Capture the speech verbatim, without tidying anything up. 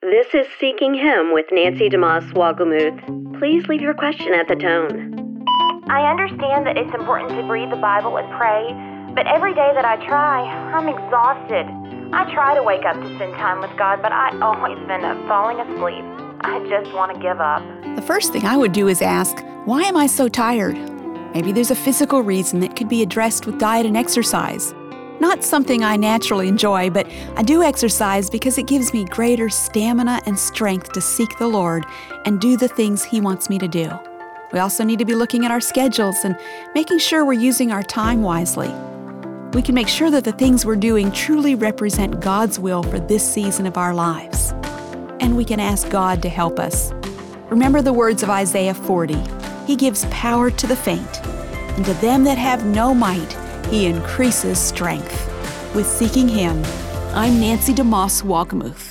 This is Seeking Him with Nancy DeMoss Wolgemuth. Please leave your question at the tone. I understand that it's important to read the Bible and pray, but every day that I try, I'm exhausted. I try to wake up to spend time with God, but I always end up falling asleep. I just want to give up. The first thing I would do is ask, why am I so tired? Maybe there's a physical reason that could be addressed with diet and exercise. Not something I naturally enjoy, but I do exercise because it gives me greater stamina and strength to seek the Lord and do the things He wants me to do. We also need to be looking at our schedules and making sure we're using our time wisely. We can make sure that the things we're doing truly represent God's will for this season of our lives. And we can ask God to help us. Remember the words of Isaiah forty. He gives power to the faint, and to them that have no might, He increases strength. With Seeking Him, I'm Nancy DeMoss Wolgemuth.